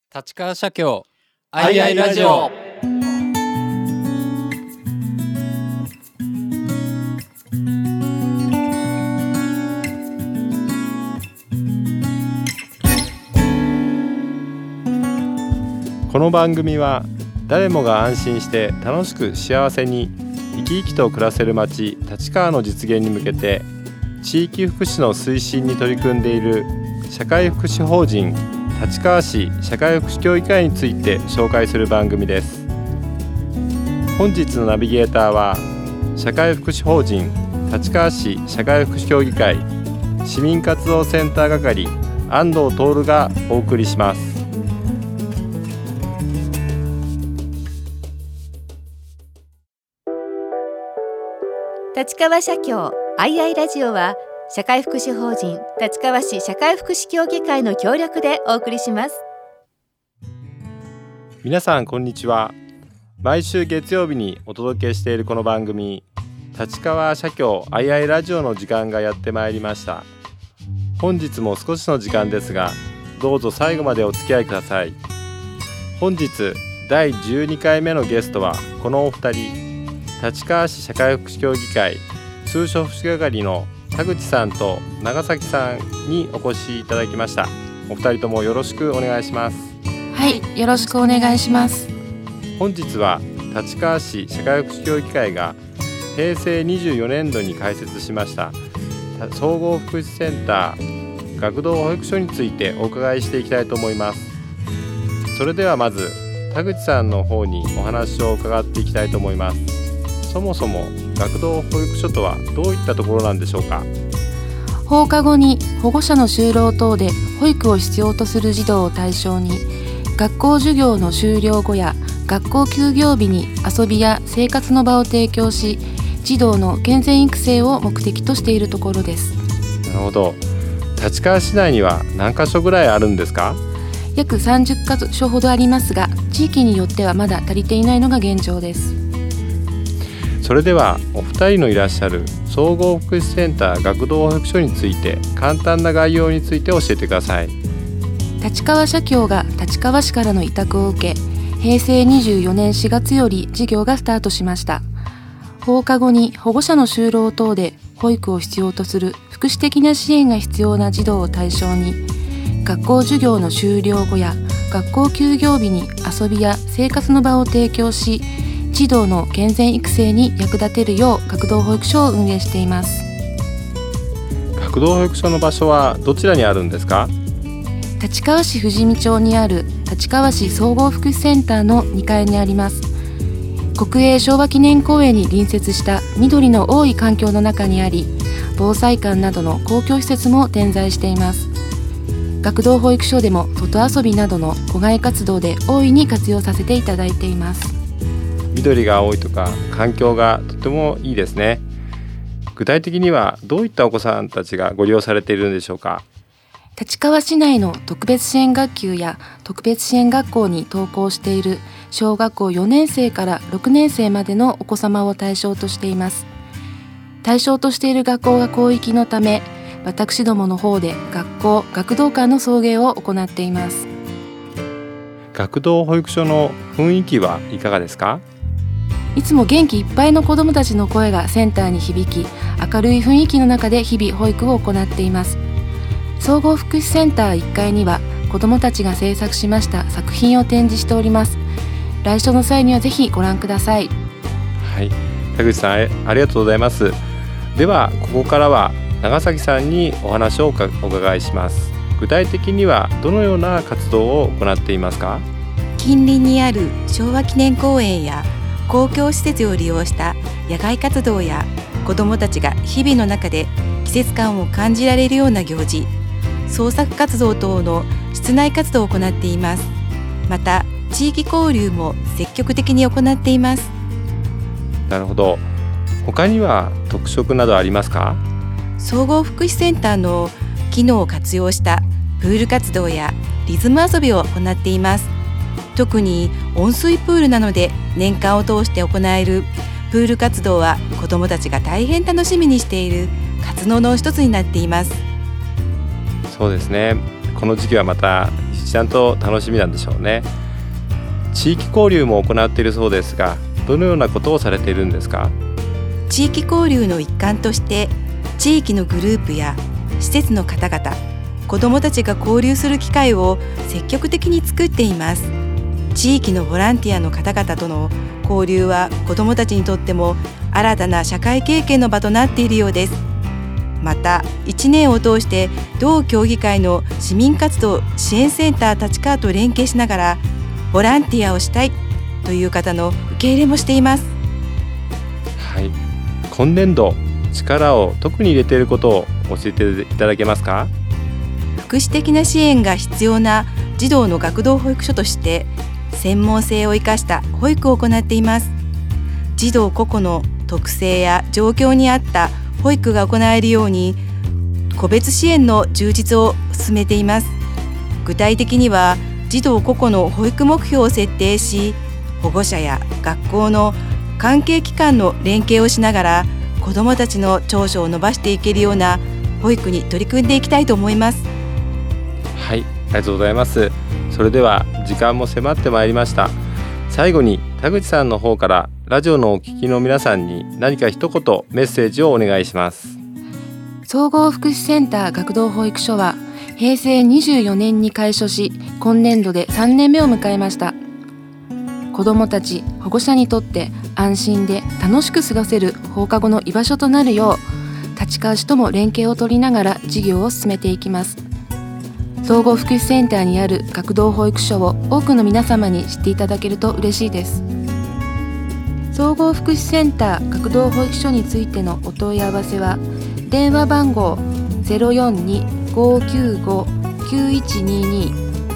立川社協アイアイラジオ。 この番組は誰もが安心して楽しく幸せに生き生きと暮らせる街立川の実現に向けて地域福祉の推進に取り組んでいる社会福祉法人立川市社会福祉協議会について紹介する番組です。本日のナビゲーターは社会福祉法人立川市社会福祉協議会市民活動センター係安藤徹がお送りします。 立川社協アイアイラジオは社会福祉法人立川市社会福祉協議会の協力でお送りします。 皆さんこんにちは。毎週月曜日にお届けしているこの番組立川社協アイアイラジオの時間がやってまいりました。本日も少しの時間ですがどうぞ最後までお付き合いください。本日第12回目のゲストはこのお二人、立川市社会福祉協議会通所福祉係の田口さんと長崎さんにお越しいただきました。お二人ともよろしくお願いします。 はい、よろしくお願いします。 本日は立川市社会福祉協議会が平成24年度に開設しました総合福祉センター学童保育所についてお伺いしていきたいと思います。それではまず田口さんの方にお話を伺っていきたいと思います。そもそも学童保育所とはどういったところなんでしょうか。 放課後に保護者の就労等で保育を必要とする児童を対象に学校授業の終了後や学校休業日に遊びや生活の場を提供し児童の健全育成を目的としているところです。 なるほど。立川市内には何カ所ぐらいあるんですか。 約30カ所ほどありますが地域によってはまだ足りていないのが現状です。 それではお二人のいらっしゃる総合福祉センター学童保育所について簡単な概要について教えてください。 立川社協が立川市からの委託を受け平成24年4月より事業がスタートしました。放課後に保護者の就労等で保育を必要とする福祉的な支援が必要な児童を対象に学校授業の終了後や学校休業日に遊びや生活の場を提供し児童の健全育成に役立てるよう学童保育所を運営しています。 学童保育所の場所はどちらにあるんですか。 立川市富士見町にある立川市総合福祉センターの2階にあります。国営昭和記念公園に隣接した緑の多い環境の中にあり防災館などの公共施設も点在しています。学童保育所でも外遊びなどの户外活動で大いに活用させていただいています。 緑が多いとか環境がとてもいいですね。具体的にはどういったお子さんたちがご利用されているんでしょうか。 立川市内の特別支援学級や特別支援学校に登校している小学校4年生から6年生までのお子様を対象としています。対象としている学校が広域のため私どもの方で学校学童間の送迎を行っています。 学童保育所の雰囲気はいかがですか。 いつも元気いっぱいの子どもたちの声がセンターに響き明るい雰囲気の中で日々保育を行っています。総合福祉センター1階には子どもたちが制作しました作品を展示しております。来所の際にはぜひご覧ください。 はい、田口さんありがとうございます。ではここからは長崎さんにお話をお伺いします。具体的にはどのような活動を行っていますか。 近隣にある昭和記念公園や公共施設を利用した野外活動や子どもたちが日々の中で季節感を感じられるような行事、創作活動等の室内活動を行っています。また地域交流も積極的に行っています。 なるほど。他には特色などありますか。 総合福祉センターの機能を活用したプール活動やリズム遊びを行っています。特に温水プールなので年間を通して行えるプール活動は子どもたちが大変楽しみにしている活動の一つになっています。 そうですね。この時期はまた非一段と楽しみなんでしょうね。地域交流も行っているそうですが、どのようなことをされているんですか？ 地域交流の一環として地域のグループや施設の方々、子どもたちが交流する機会を積極的に作っています。地域のボランティアの方々との交流は子どもたちにとっても新たな社会経験の場となっているようです。また1年を通して同協議会の市民活動支援センター立川と連携しながらボランティアをしたいという方の受け入れもしています。 はい、今年度力を特に入れていることを教えていただけますか？ 福祉的な支援が必要な児童の学童保育所として専門性を生かした保育を行っています。児童個々の特性や状況に合った保育が行えるように個別支援の充実を進めています。具体的には児童個々の保育目標を設定し、保護者や学校の関係機関の連携をしながら子どもたちの長所を伸ばしていけるような保育に取り組んでいきたいと思います。 はい、ありがとうございます。それでは時間も迫ってまいりました。最後に田口さんの方からラジオのお聞きの皆さんに何か一言メッセージをお願いします。 総合福祉センター学童保育所は平成24年に開所し、今年度で3年目を迎えました。子どもたち、保護者にとって安心で楽しく過ごせる放課後の居場所となるよう、立川市とも連携を取りながら事業を進めていきます。総合福祉センターにある学童保育所を多くの皆様に知っていただけると嬉しいです。総合福祉センター学童保育所についてのお問い合わせは、電話番号 042-595-9122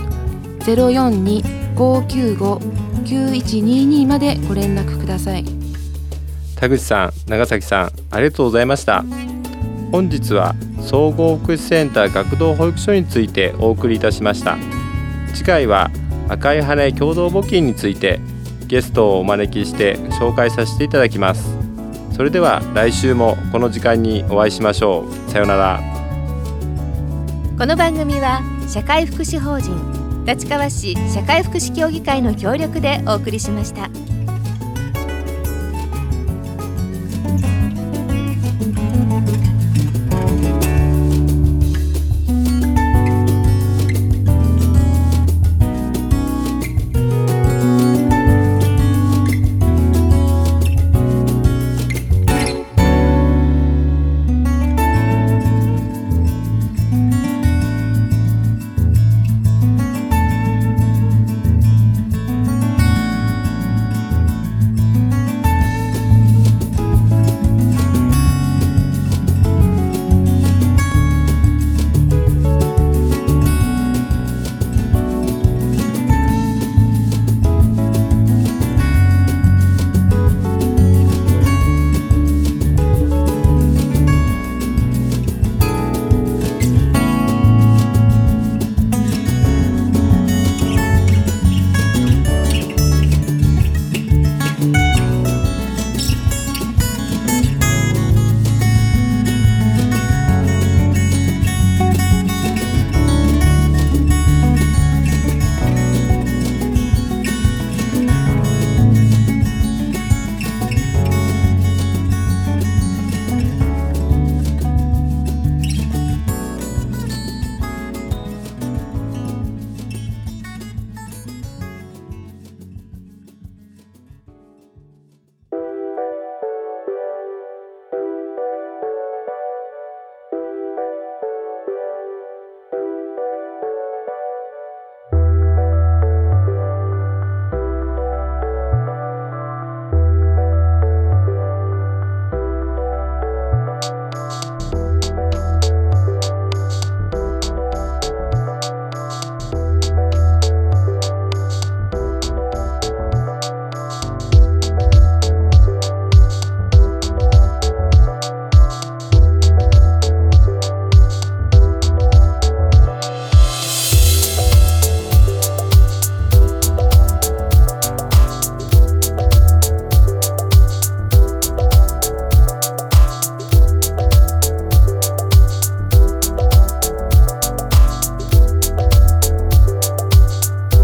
042-595-9122 までご連絡ください。 田口さん、長崎さん、ありがとうございました。本日は総合福祉センター学童保育所についてお送りいたしました。次回は赤い羽共同募金についてゲストをお招きして紹介させていただきます。それでは来週もこの時間にお会いしましょう。さようなら。 この番組は社会福祉法人立川市社会福祉協議会の協力でお送りしました。